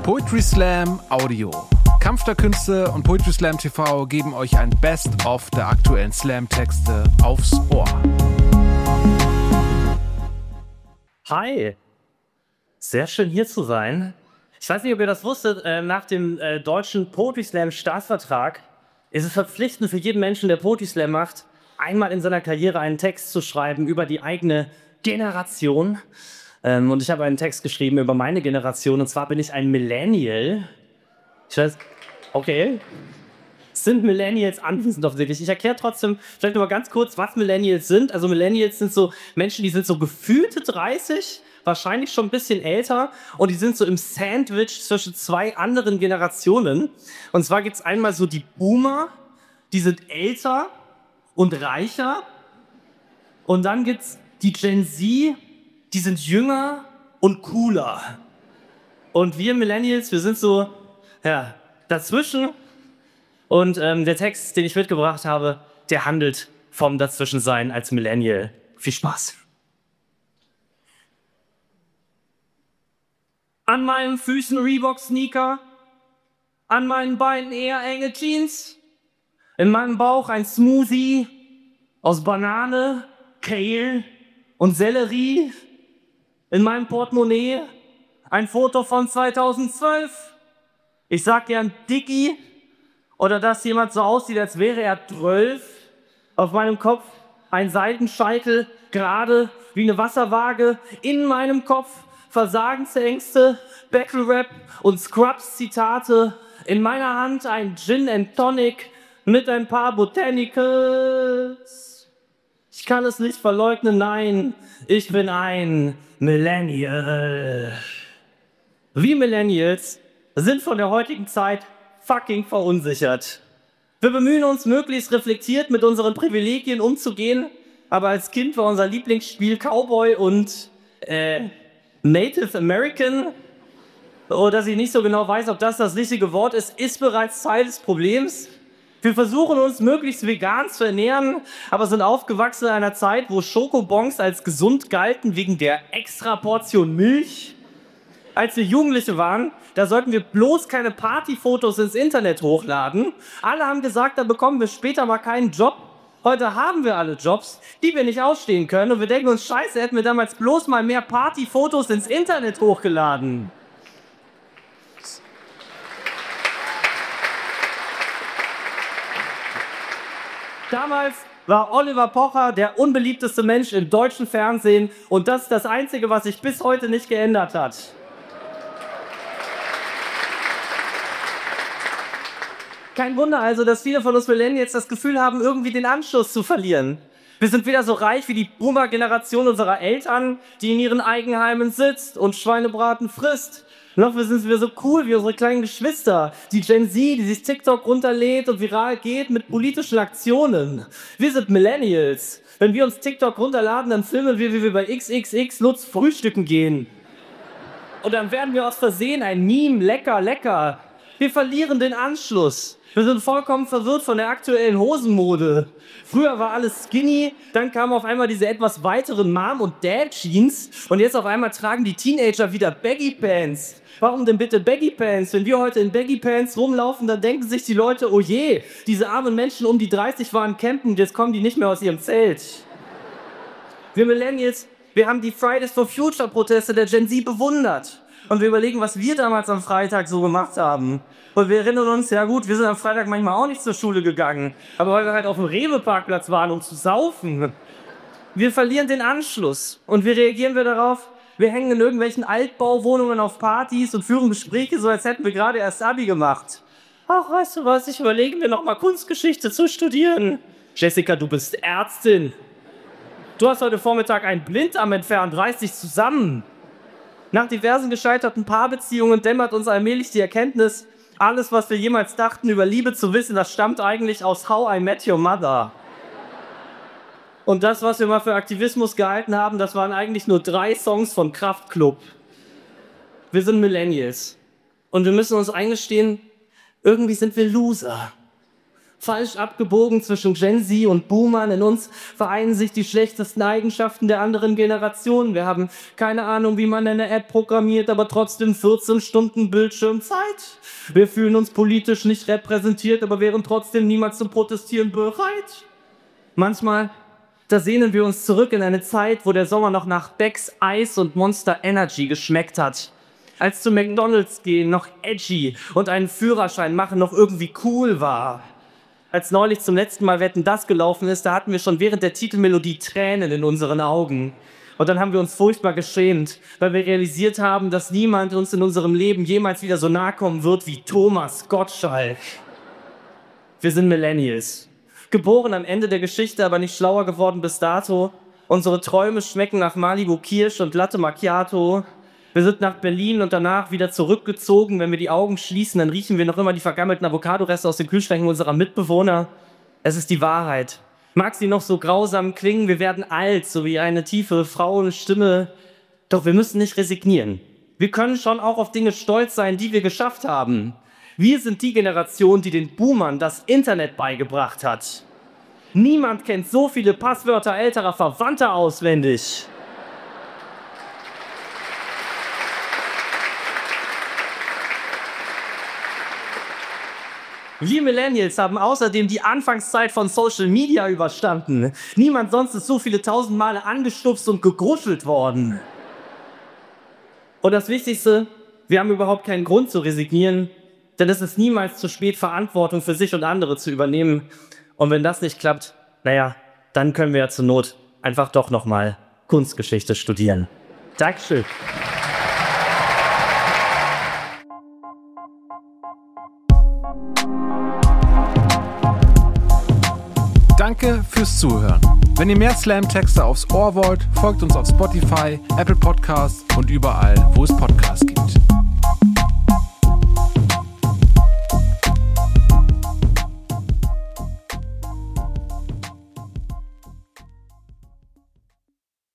Poetry Slam Audio. Kampf der Künste und Poetry Slam TV geben euch ein Best-of der aktuellen Slam-Texte aufs Ohr. Hi, sehr schön hier zu sein. Ich weiß nicht, ob ihr das wusstet, nach dem deutschen Poetry Slam Staatsvertrag ist es verpflichtend für jeden Menschen, der Poetry Slam macht, einmal in seiner Karriere einen Text zu schreiben über die eigene Generation. Und ich habe einen Text geschrieben über meine Generation, und zwar bin ich ein Millennial. Ich weiß, okay. Sind Millennials anwesend offensichtlich? Ich erkläre trotzdem vielleicht noch mal ganz kurz, was Millennials sind. Also Millennials sind so Menschen, die sind so gefühlte 30, wahrscheinlich schon ein bisschen älter, und die sind so im Sandwich zwischen zwei anderen Generationen. Und zwar gibt es einmal so die Boomer, die sind älter und reicher. Und dann gibt es die Gen Z, die sind jünger und cooler. Und wir Millennials, wir sind so, ja, dazwischen. Und der Text, den ich mitgebracht habe, der handelt vom Dazwischensein als Millennial. Viel Spaß. An meinen Füßen Reebok-Sneaker, an meinen Beinen eher enge Jeans, in meinem Bauch ein Smoothie aus Banane, Kale und Sellerie, in meinem Portemonnaie ein Foto von 2012. Ich sag gern Dicky, oder dass jemand so aussieht, als wäre er 12. Auf meinem Kopf ein Seitenscheitel, gerade wie eine Wasserwaage. In meinem Kopf Versagensängste, Battle-Rap und Scrubs-Zitate. In meiner Hand ein Gin and Tonic mit ein paar Botanicals. Ich kann es nicht verleugnen, nein, ich bin ein Millennial. Wir Millennials sind von der heutigen Zeit fucking verunsichert. Wir bemühen uns, möglichst reflektiert mit unseren Privilegien umzugehen, aber als Kind war unser Lieblingsspiel Cowboy und Native American. Oder dass ich nicht so genau weiß, ob das richtige Wort ist bereits Teil des Problems. Wir versuchen uns möglichst vegan zu ernähren, aber sind aufgewachsen in einer Zeit, wo Schokobons als gesund galten wegen der extra Portion Milch. Als wir Jugendliche waren, da sollten wir bloß keine Partyfotos ins Internet hochladen. Alle haben gesagt, da bekommen wir später mal keinen Job. Heute haben wir alle Jobs, die wir nicht ausstehen können. Und wir denken uns, scheiße, hätten wir damals bloß mal mehr Partyfotos ins Internet hochgeladen. Damals war Oliver Pocher der unbeliebteste Mensch im deutschen Fernsehen. Und das ist das Einzige, was sich bis heute nicht geändert hat. Kein Wunder also, dass viele von uns Millennials das Gefühl haben, irgendwie den Anschluss zu verlieren. Wir sind weder so reich wie die Boomer-Generation unserer Eltern, die in ihren Eigenheimen sitzt und Schweinebraten frisst. Noch sind wir so cool wie unsere kleinen Geschwister, die Gen Z, die sich TikTok runterlädt und viral geht mit politischen Aktionen. Wir sind Millennials. Wenn wir uns TikTok runterladen, dann filmen wir, wie wir bei XXX Lutz frühstücken gehen. Und dann werden wir aus Versehen ein Meme, lecker, lecker. Wir verlieren den Anschluss. Wir sind vollkommen verwirrt von der aktuellen Hosenmode. Früher war alles skinny, dann kamen auf einmal diese etwas weiteren Mom- und Dad-Jeans und jetzt auf einmal tragen die Teenager wieder Baggy-Pants. Warum denn bitte Baggy-Pants? Wenn wir heute in Baggy-Pants rumlaufen, dann denken sich die Leute, oh je, diese armen Menschen um die 30 waren campen und jetzt kommen die nicht mehr aus ihrem Zelt. Wir Millennials, wir haben die Fridays for Future-Proteste der Gen Z bewundert. Und wir überlegen, was wir damals am Freitag so gemacht haben. Und wir erinnern uns, ja gut, wir sind am Freitag manchmal auch nicht zur Schule gegangen. Aber weil wir halt auf dem Rewe-Parkplatz waren, um zu saufen. Wir verlieren den Anschluss. Und wie reagieren wir darauf? Wir hängen in irgendwelchen Altbauwohnungen auf Partys und führen Gespräche, so als hätten wir gerade erst Abi gemacht. Ach, weißt du was, ich überlege mir noch mal Kunstgeschichte zu studieren. Jessica, du bist Ärztin. Du hast heute Vormittag einen Blinddarm entfernt, reiß dich zusammen. Nach diversen gescheiterten Paarbeziehungen dämmert uns allmählich die Erkenntnis, alles, was wir jemals dachten, über Liebe zu wissen, das stammt eigentlich aus How I Met Your Mother. Und das, was wir mal für Aktivismus gehalten haben, das waren eigentlich nur 3 Songs von Kraftklub. Wir sind Millennials. Und wir müssen uns eingestehen, irgendwie sind wir Loser. Falsch abgebogen zwischen Gen Z und Boomern. In uns vereinen sich die schlechtesten Eigenschaften der anderen Generationen. Wir haben keine Ahnung, wie man eine App programmiert, aber trotzdem 14 Stunden Bildschirmzeit. Wir fühlen uns politisch nicht repräsentiert, aber wären trotzdem niemals zum Protestieren bereit. Manchmal, da sehnen wir uns zurück in eine Zeit, wo der Sommer noch nach Becks Eis und Monster Energy geschmeckt hat. Als zu McDonald's gehen noch edgy und einen Führerschein machen noch irgendwie cool war. Als neulich zum letzten Mal Wetten, das gelaufen ist, da hatten wir schon während der Titelmelodie Tränen in unseren Augen. Und dann haben wir uns furchtbar geschämt, weil wir realisiert haben, dass niemand uns in unserem Leben jemals wieder so nahe kommen wird wie Thomas Gottschalk. Wir sind Millennials. Geboren am Ende der Geschichte, aber nicht schlauer geworden bis dato. Unsere Träume schmecken nach Malibu Kirsch und Latte Macchiato. Wir sind nach Berlin und danach wieder zurückgezogen. Wenn wir die Augen schließen, dann riechen wir noch immer die vergammelten Avocado-Reste aus den Kühlschränken unserer Mitbewohner. Es ist die Wahrheit. Mag sie noch so grausam klingen, wir werden alt, so wie eine tiefe Frauenstimme. Doch wir müssen nicht resignieren. Wir können schon auch auf Dinge stolz sein, die wir geschafft haben. Wir sind die Generation, die den Boomern das Internet beigebracht hat. Niemand kennt so viele Passwörter älterer Verwandter auswendig. Wir Millennials haben außerdem die Anfangszeit von Social Media überstanden. Niemand sonst ist so viele 1000 Male angestupst und gegruschelt worden. Und das Wichtigste, wir haben überhaupt keinen Grund zu resignieren, denn es ist niemals zu spät, Verantwortung für sich und andere zu übernehmen. Und wenn das nicht klappt, dann können wir ja zur Not einfach doch nochmal Kunstgeschichte studieren. Dankeschön. Danke fürs Zuhören. Wenn ihr mehr Slam-Texte aufs Ohr wollt, folgt uns auf Spotify, Apple Podcasts und überall, wo es Podcasts gibt.